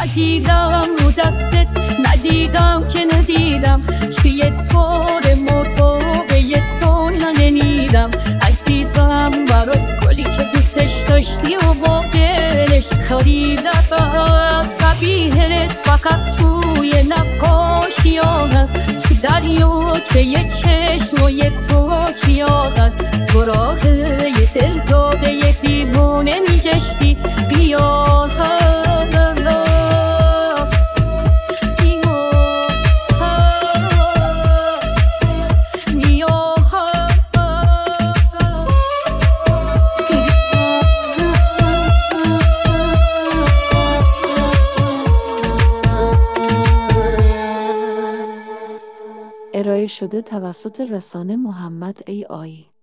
ندیدم رو دستت، ندیدم که ندیدم که یه طور موتوبه یه دنیا نمیدم. عزیزم برات گلی که دوستش داشتی و با دلش خریدم، شبیهت فقط توی نقاشی‌ها هست، تو دریاچه یه چشم و یه توکیا هست. سراغ یه دلداده یه دیوونه میگشتی، بیا ارائه شده توسط رسانه محمد AI